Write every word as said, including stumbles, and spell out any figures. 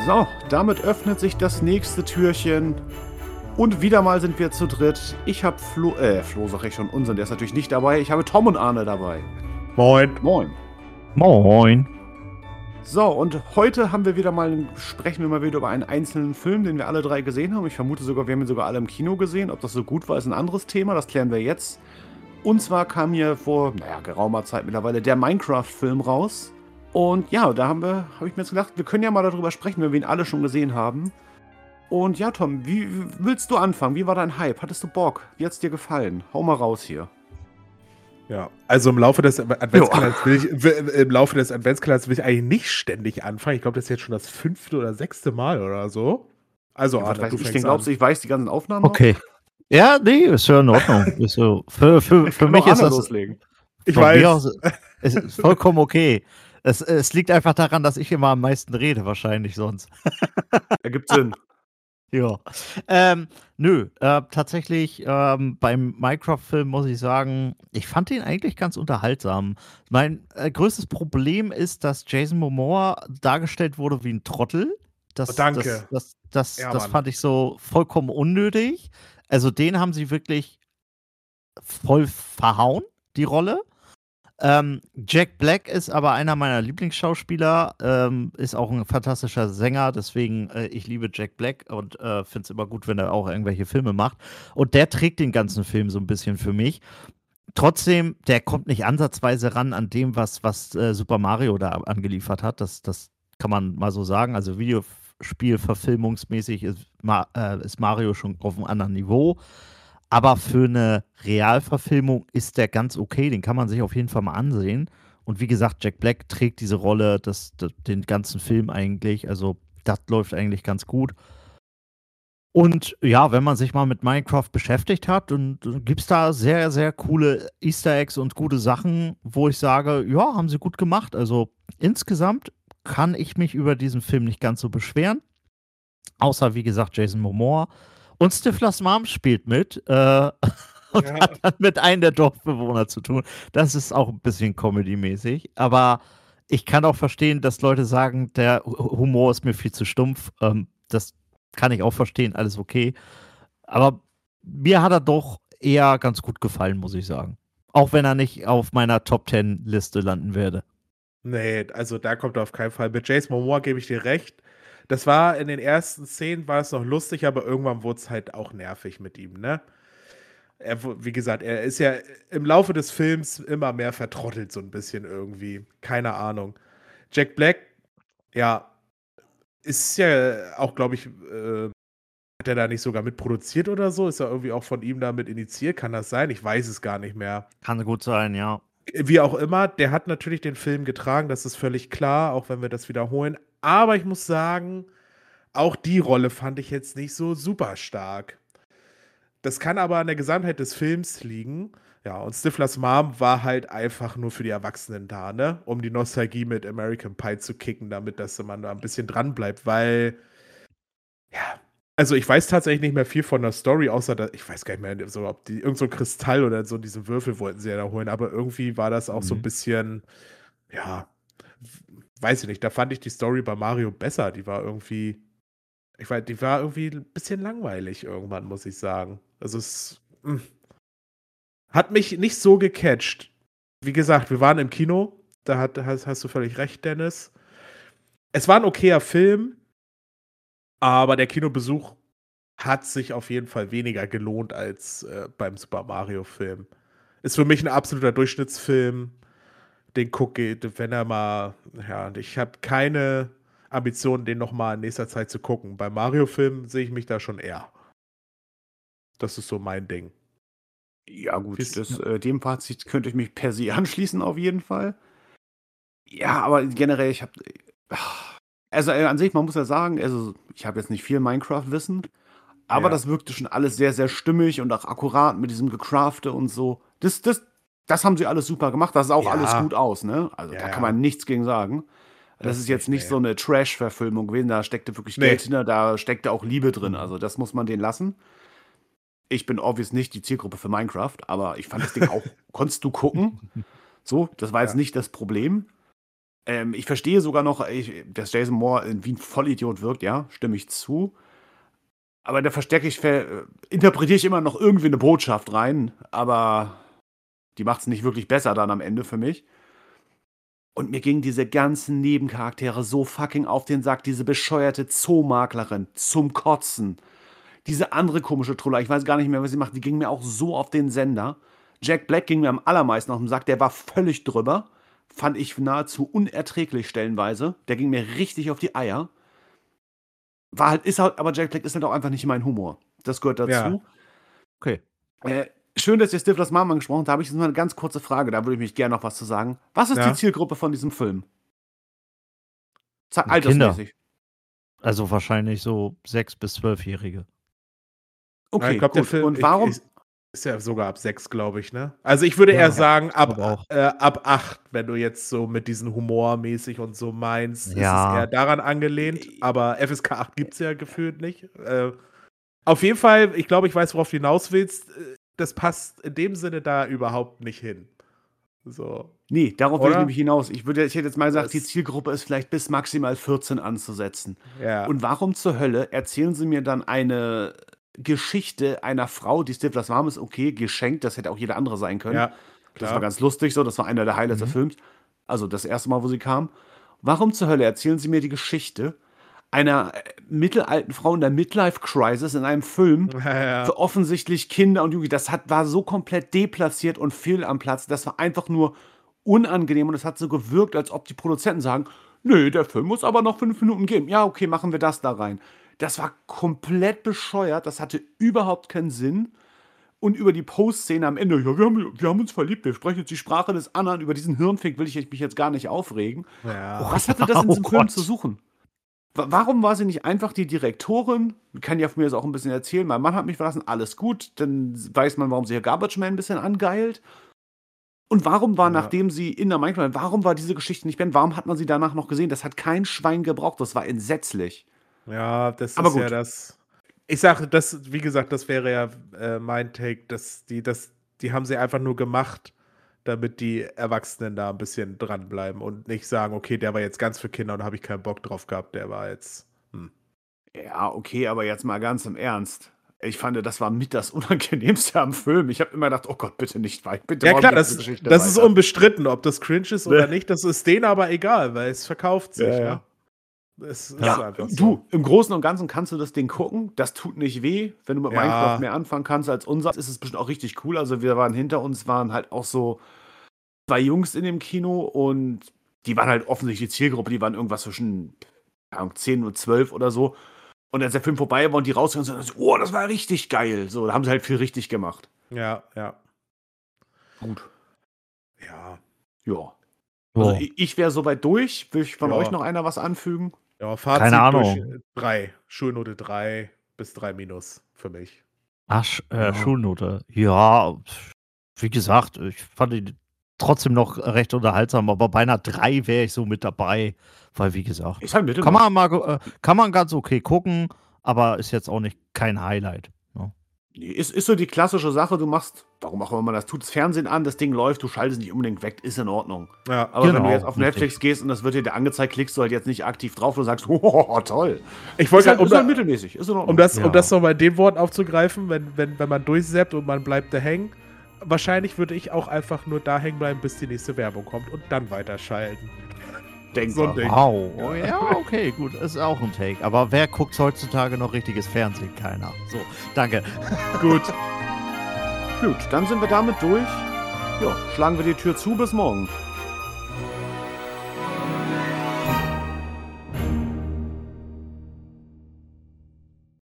So, damit öffnet sich das nächste Türchen. Und wieder mal sind wir zu dritt. Ich habe Flo, äh, Flo sag ich schon, unseren, der ist natürlich nicht dabei. Ich habe Tom und Arne dabei. Moin. Moin. Moin. So, und heute haben wir wieder mal, sprechen wir mal wieder über einen einzelnen Film, den wir alle drei gesehen haben. Ich vermute sogar, wir haben ihn sogar alle im Kino gesehen. Ob das so gut war, ist ein anderes Thema, das klären wir jetzt. Und zwar kam hier vor, naja, geraumer Zeit mittlerweile der Minecraft-Film raus. Und ja, da haben wir, habe ich mir jetzt gedacht, wir können ja mal darüber sprechen, wenn wir ihn alle schon gesehen haben. Und ja, Tom, wie willst du anfangen? Wie war dein Hype? Hattest du Bock? Wie hat's dir gefallen? Hau mal raus hier. Ja, also im Laufe des Adventskalenders will ich, im Laufe des Adventskalenders will ich eigentlich nicht ständig anfangen. Ich glaube, das ist jetzt schon das fünfte oder sechste Mal oder so. Also, Ja, Arne, weiß du ich fängst denn glaubst du, an. ich weiß die ganzen Aufnahmen noch? Okay. Ja, nee, ist ja in Ordnung. Ist so, für für, für Kann mich auch ist Arne das loslegen. Ich von mir weiß. aus, es ist vollkommen okay. Es, es liegt einfach daran, dass ich immer am meisten rede, wahrscheinlich sonst. Ergibt Sinn. Ja. Ähm, nö, äh, tatsächlich ähm, beim Minecraft-Film muss ich sagen, ich fand ihn eigentlich ganz unterhaltsam. Mein äh, größtes Problem ist, dass Jason Momoa dargestellt wurde wie ein Trottel. Das, Oh, danke. Das, das, das, Ja, das Mann. fand ich so vollkommen unnötig. Also den haben sie wirklich voll verhauen, die Rolle. Ähm, Jack Black ist aber einer meiner Lieblingsschauspieler, ähm, ist auch ein fantastischer Sänger, deswegen äh, ich liebe Jack Black und äh, finde es immer gut, wenn er auch irgendwelche Filme macht. Und der trägt den ganzen Film so ein bisschen für mich. Trotzdem, der kommt nicht ansatzweise ran an dem, was, was äh, Super Mario da angeliefert hat. Das, das kann man mal so sagen. Also Videospielverfilmungsmäßig ist, Ma äh, ist Mario schon auf einem anderen Niveau. Aber für eine Realverfilmung ist der ganz okay. Den kann man sich auf jeden Fall mal ansehen. Und wie gesagt, Jack Black trägt diese Rolle, das, das, den ganzen Film eigentlich. Also, das läuft eigentlich ganz gut. Und ja, wenn man sich mal mit Minecraft beschäftigt hat, dann, dann gibt es da sehr, sehr coole Easter Eggs und gute Sachen, wo ich sage, ja, haben sie gut gemacht. Also, insgesamt kann ich mich über diesen Film nicht ganz so beschweren. Außer, wie gesagt, Jason Momoa. Und Stiflers Mom spielt mit äh, und Ja. hat dann mit einem der Dorfbewohner zu tun. Das ist auch ein bisschen Comedy-mäßig. Aber ich kann auch verstehen, dass Leute sagen, der Humor ist mir viel zu stumpf. Ähm, das kann ich auch verstehen, alles okay. Aber mir hat er doch eher ganz gut gefallen, muss ich sagen. Auch wenn er nicht auf meiner Top Ten Liste landen werde. Nee, also da kommt er auf keinen Fall. Mit Jason Momoa gebe ich dir recht. Das war in den ersten Szenen war es noch lustig, aber irgendwann wurde es halt auch nervig mit ihm, ne? Er, wu- wie gesagt, er ist ja im Laufe des Films immer mehr vertrottelt, so ein bisschen irgendwie. Keine Ahnung. Jack Black, ja, ist ja auch, glaube ich, äh, hat er da nicht sogar mitproduziert oder so? Ist er irgendwie auch von ihm damit initiiert? Kann das sein? Ich weiß es gar nicht mehr. Kann gut sein, ja. Wie auch immer, der hat natürlich den Film getragen, das ist völlig klar, auch wenn wir das wiederholen. Aber ich muss sagen, auch die Rolle fand ich jetzt nicht so super stark. Das kann aber an der Gesamtheit des Films liegen. Ja, und Stiflers Mom war halt einfach nur für die Erwachsenen da, ne? Um die Nostalgie mit American Pie zu kicken, damit dass man da ein bisschen dran bleibt, weil, ja, also ich weiß tatsächlich nicht mehr viel von der Story, außer dass, ich weiß gar nicht mehr, so, ob die irgend so ein Kristall oder so diesen Würfel wollten sie ja da holen, aber irgendwie war das auch so ein Mhm. bisschen, ja, w- weiß ich nicht, da fand ich die Story bei Mario besser. Die war irgendwie, ich weiß, die war irgendwie ein bisschen langweilig irgendwann, muss ich sagen. Also es mm, hat mich nicht so gecatcht. Wie gesagt, wir waren im Kino, da hat, hast, hast du völlig recht, Dennis. Es war ein okayer Film, aber der Kinobesuch hat sich auf jeden Fall weniger gelohnt als äh, beim Super Mario-Film. Ist für mich ein absoluter Durchschnittsfilm. Den gucke ich, wenn er mal, ja, ich habe keine Ambitionen, den noch mal in nächster Zeit zu gucken. Beim Mario-Film sehe ich mich da schon eher. Das ist so mein Ding. Ja, gut, Wisst- das, äh, dem Fazit könnte ich mich per se anschließen, auf jeden Fall. Ja, aber generell, ich habe. Also äh, an sich, man muss ja sagen, also ich habe jetzt nicht viel Minecraft-Wissen, aber Ja. das wirkte schon alles sehr, sehr stimmig und auch akkurat mit diesem Gecrafte und so. Das, das, das haben sie alles super gemacht. Das sah auch Ja. alles gut aus, ne? Also Ja, da ja. kann man nichts gegen sagen. Das, Das ist jetzt nicht, nicht nee. so eine Trash-Verfilmung gewesen, da steckte wirklich Nee. Geld hinter, da steckte auch Liebe drin. Mhm. Also das muss man denen lassen. Ich bin obvious nicht die Zielgruppe für Minecraft, aber ich fand das Ding auch, konntest du gucken. So, das war jetzt Ja. nicht das Problem. Ähm, ich verstehe sogar noch, ich, dass Jason Moore wie ein Vollidiot wirkt, ja, stimme ich zu. Aber da verstecke ich, ver interpretiere ich immer noch irgendwie eine Botschaft rein, aber die macht es nicht wirklich besser dann am Ende für mich. Und mir gingen diese ganzen Nebencharaktere so fucking auf den Sack. Diese bescheuerte Zoomaklerin zum Kotzen. Diese andere komische Troller, ich weiß gar nicht mehr, was sie macht, die ging mir auch so auf den Sender. Jack Black ging mir am allermeisten auf den Sack, der war völlig drüber. Fand ich nahezu unerträglich stellenweise. Der ging mir richtig auf die Eier. War halt, ist halt, aber Jack Black ist halt auch einfach nicht mein Humor. Das gehört dazu. Ja. Okay. Äh, schön, dass ihr Stiflers Mom angesprochen habt. Da habe ich jetzt mal eine ganz kurze Frage, da würde ich mich gerne noch was zu sagen. Was ist Ja. die Zielgruppe von diesem Film? Ze- Kinder. Altersmäßig. Also wahrscheinlich so sechs- bis zwölfjährige. Ja, Okay, ich glaube, der gut. Film Und warum? ich, ist, ist ja sogar ab sechs, glaube ich, ne? Also ich würde Ja, eher sagen, ab, glaube auch. äh, ab acht, wenn du jetzt so mit diesen humormäßig und so meinst, Ja. ist es eher daran angelehnt. Aber F S K acht gibt es ja gefühlt nicht. Äh, auf jeden Fall, ich glaube, ich weiß, worauf du hinaus willst. äh, Das passt in dem Sinne da überhaupt nicht hin. So. Nee, darauf will ich Oder? nämlich hinaus. Ich, würde, ich hätte jetzt mal gesagt, die Das- Zielgruppe ist vielleicht bis maximal vierzehn anzusetzen. Ja. Und warum zur Hölle erzählen sie mir dann eine Geschichte einer Frau, die Stiflers Mom ist, okay, geschenkt, das hätte auch jede andere sein können. ja, Das war klar. ganz lustig so, das war einer der Highlights Mhm. des Films. Also das erste Mal, wo sie kam. Warum zur Hölle erzählen sie mir die Geschichte einer äh, mittelalten Frau in der Midlife-Crisis in einem Film Ja, ja. für offensichtlich Kinder und Jugendliche? Das hat, war so komplett deplatziert und fehl am Platz. Das war einfach nur unangenehm und es hat so gewirkt, als ob die Produzenten sagen, nö, der Film muss aber noch fünf Minuten gehen. Ja, okay, machen wir das da rein. Das war komplett bescheuert, das hatte überhaupt keinen Sinn. Und über die Post-Szene am Ende, ja, wir haben, wir haben uns verliebt, wir sprechen jetzt die Sprache des anderen, über diesen Hirnfick will ich mich jetzt gar nicht aufregen. Ja. Was hatte das in diesem Oh Film Gott. zu suchen? Wa- Warum war sie nicht einfach die Direktorin? Kann ja von mir das auch ein bisschen erzählen. Mein Mann hat mich verlassen, alles gut. Dann weiß man, warum sie hier Garbage Man ein bisschen angeilt. Und warum war, Ja. nachdem sie in der Minecraft, warum war diese Geschichte nicht beendet? Warum hat man sie danach noch gesehen? Das hat kein Schwein gebraucht. Das war entsetzlich. Ja, das Aber ist ja gut. das. Ich sage, das, wie gesagt, das wäre ja äh, mein Take, dass die, das, die haben sie einfach nur gemacht, damit die Erwachsenen da ein bisschen dranbleiben und nicht sagen, okay, der war jetzt ganz für Kinder und da habe ich keinen Bock drauf gehabt, der war jetzt. Hm. Ja, okay, aber jetzt mal ganz im Ernst. Ich fand, das war mit das Unangenehmste am Film. Ich habe immer gedacht, oh Gott, bitte nicht weit. Bitte Ja mach klar, die ganze das, Geschichte das ist weiter. unbestritten, ob das cringe ist oder Ne? nicht, das ist denen aber egal, weil es verkauft sich. Ja, ja. Ne? Es ist Ja, einfach so. du, im Großen und Ganzen kannst du das Ding gucken. Das tut nicht weh. Wenn du mit Ja. Minecraft mehr anfangen kannst als unser, ist es bestimmt auch richtig cool. Also wir waren hinter uns, waren halt auch so zwei Jungs in dem Kino und die waren halt offensichtlich die Zielgruppe. Die waren irgendwas zwischen keine Ahnung, zehn und zwölf oder so. Und als der Film vorbei war und die rausgegangen sind, so, oh, das war richtig geil. So, da haben sie halt viel richtig gemacht. Ja, ja. Gut. Ja. Ja. So. Also ich, ich wäre soweit durch. Will ich von Ja. euch noch einer was anfügen? Ja, Fazit Keine Ahnung. durch drei. Schulnote drei bis drei minus für mich. Ach, Sch- äh, Ja. Schulnote. Ja, wie gesagt, ich fand ihn trotzdem noch recht unterhaltsam, aber bei einer drei wäre ich so mit dabei, weil wie gesagt, Ist halt Mittel. kann man mal, ge- äh, kann man ganz okay gucken, aber ist jetzt auch nicht kein Highlight. Ne? Nee, ist, ist so die klassische Sache, du machst, warum auch immer man das tut, das Fernsehen an, das Ding läuft, du schaltest nicht unbedingt weg, ist in Ordnung. Ja, Aber wenn Genau, du jetzt auf richtig. Netflix gehst und das wird dir da angezeigt, klickst du halt jetzt nicht aktiv drauf und sagst, oh, toll. ich Ist wollte halt, um, ist halt da, mittelmäßig, ist in Ordnung. um das, Ja. um das nochmal in den Worten aufzugreifen, wenn, wenn, wenn man durchsappt und man bleibt da hängen, wahrscheinlich würde ich auch einfach nur da hängen bleiben, bis die nächste Werbung kommt und dann weiterschalten. Denkbar. so ein Ding. Wow, oh, ja, okay, gut, ist auch ein Take. Aber wer guckt heutzutage noch richtiges Fernsehen? Keiner. So, danke. Gut. Gut, dann sind wir damit durch. Ja, schlagen wir die Tür zu, bis morgen.